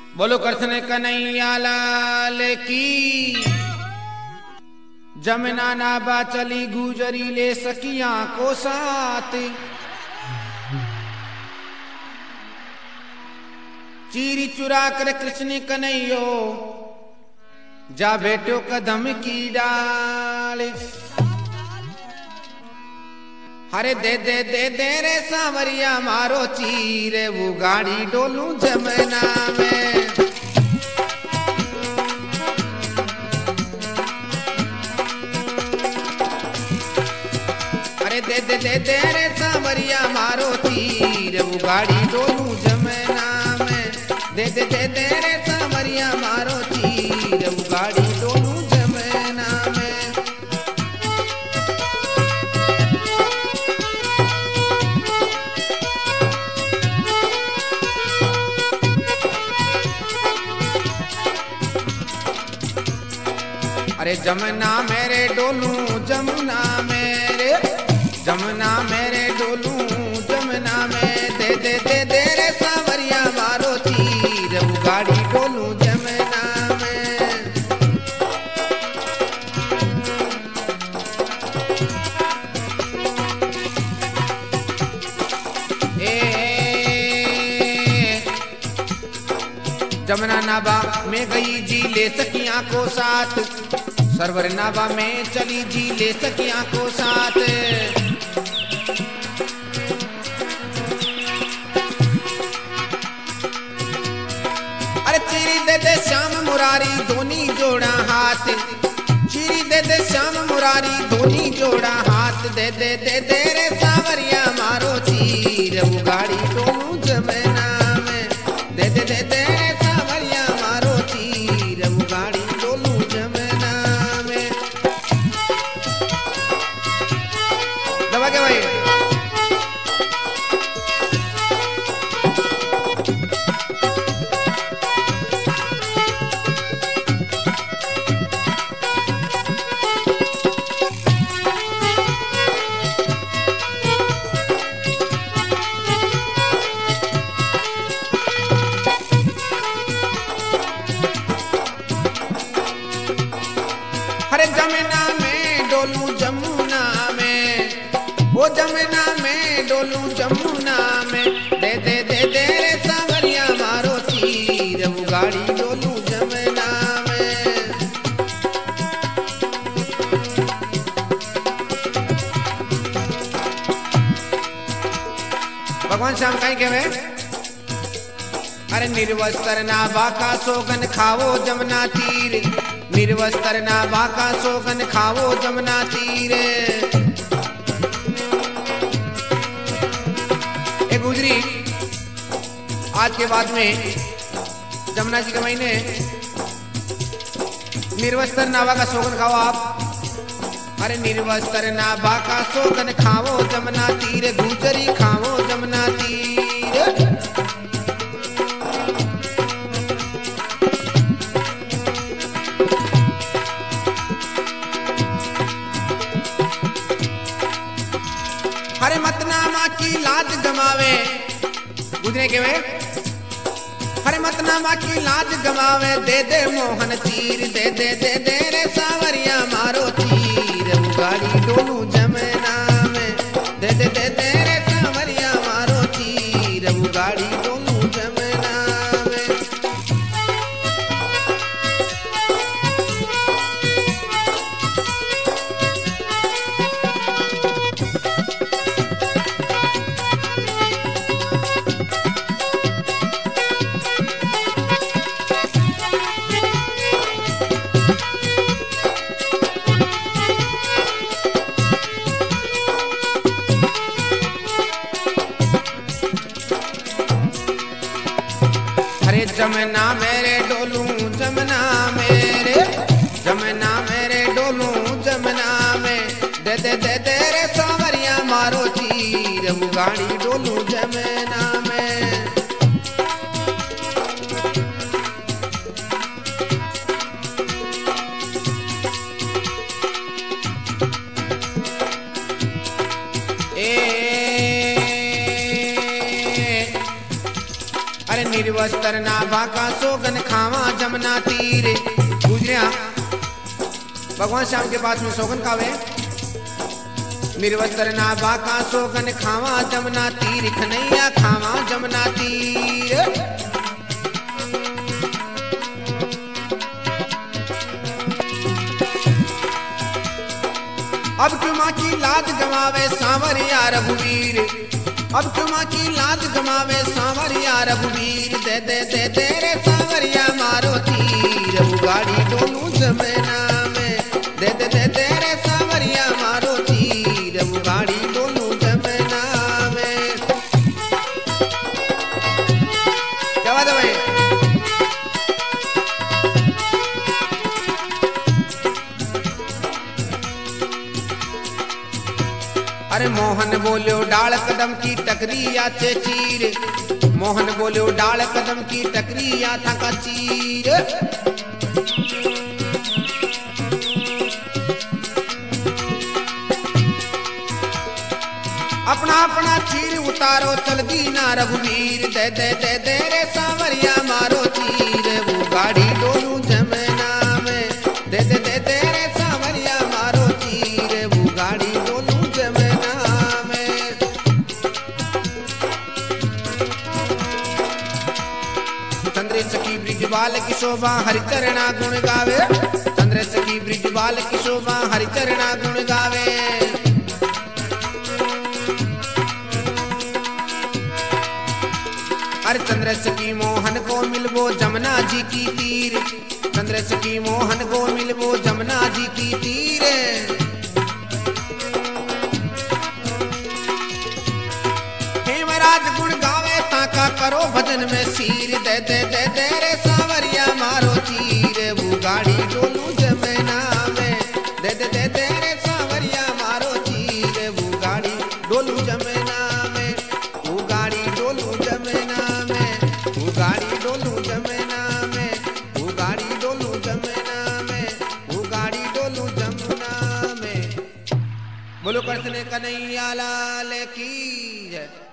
बोलो कृष्ण कन्हैया लाल की। जमुना नाबा चली गुजरी ले सकिया को साथ, चीरी चुरा कर कृष्ण कन्हैयो जा बेटो कदम की डाल। हरे दे दे दे दे रे सांवरिया मारो चीर वो गाड़ी डोलू जमुना में। अरे दे दे दे दे रे सांवरिया मारो चीर वो गाड़ी डोलू जमुना में। दे दे दे दे रे सांवरिया मारो चीर वो गाड़ी डोलू जमुना में। अरे जमुना मेरे डोलू जमुना मेरे, जमुना मेरे डोलू जमुना में। दे दे दे दे रे सांवरिया मारो तीर वो गाड़ी डोलू जमुना में। जमुना नाबा में गई जी ले सकिया को साथ, सरवर नाबा में चली जी ले सकिया को साथ। अरे चीरी दे दे श्याम मुरारी दोनी जोड़ा हाथ, चीरी दे दे श्याम मुरारी दोनी जोड़ा हाथ। दे दे दे दे रे सांवरिया मारो तीर वो गाड़ी डोलू जमुना में। दे दे दे दे रे सांवरिया मारो तीर वो गाड़ी डोलू जमुना में। दबा के भाई जमुना में डोलू जमुना में, वो जमुना में डोलू जमुना में। दे दे दे दे रे सांवरिया मारो तीर वो गाड़ी डोलू जमुना में। भगवान श्याम कहीं कहे अरे निर्वस्त्र नाबा का सोगन खाओ जमुना तीर, निर्वस्त्र नाबा का सोगन खाओ जमुना तीर। एक गुजरी आज के बाद में जमुना जी के महीने निर्वस्त्र नाबा का सोगन खाओ आप। अरे निर्वस्त्र नाबा का सोगन खाओ जमुना तीर, गुजरी खाओ जमुना तीर। हरे मतनामा की लाज गमावे गुजरे के वे, हरे मतनामा की लाज गमावे। दे दे मोहन तीर, दे दे दे दे रे सांवरिया मारो तीर वो गाड़ी डोलू जमुना में। दे दे दे दे रे सांवरिया मारो तीर वो गाड़ी डोलू जमुना में। जमुना मेरे डोलू जमुना मेरे, जमुना मेरे डोलू जमुना में। दे दे दे दे रे सांवरिया मारो तीर वो गाड़ी डोलू जमुना में। वस्त्र नाभा का सोगन खावा जमुना तीर। गुजरिया भगवान श्याम के पास में सोगन खावे। मेरे वस्त्र नाभा का सोगन खावा जमुना तीर, खनैया खावा जमुना तीर। अब क्यों माँ की लाज गवावे सांवरिया रघुवीर, अब क्यों माँ की लाज गवावे सांवरिया रघुवीर। दे दे दे दे रे सांवरिया मारो तीर, वो गाड़ी डोलू जमुना में। दे दे दे दे रे सांवरिया मारो तीर, वो गाड़ी डोलू जमुना में। क्या बात है भाई? अरे मोहन बोलो डाल कदम की टकरी आचे चीर, मोहन बोलो डाल कदम की टकरी था का चीर। अपना अपना चीर उतारो चल दीना रघुवीर। दे दे दे दे रे सांवरिया मारो तीर, वो गाड़ी डोलू जमुना में। दे दे दे दे रे सांवरिया मारो तीर, वो गाड़ी डोलू जमुना में। चंद्रेश की ब्रिजबाल की शोभा हरिचरणा गुण गावे, चंद्रेश की ब्रिजबाल की शोभा हरिचरणा गुण गावे। अरे चंद्रेश की मोहन को मिलबो जमुना जी की तीर, चंद्रेश की मोहन को मिलबो जमुना जी की तीर। हेमराज गुण गावे ताका करो भजन में सीर। दे दे दे दे रे सांवरिया मारो तीर, वो गाड़ी डोलू जमुना में। दे दे दे दे रे सांवरिया मारो तीर, वो गाड़ी डोलू जमुना में। वो गाड़ी डोलू जमुना में, वो गाड़ी डोलू जमुना में, वो गाड़ी डोलू जमुना में, वो गाड़ी डोलू जमुना में। बोलो कृष्ण कन्हैया लाल की जय।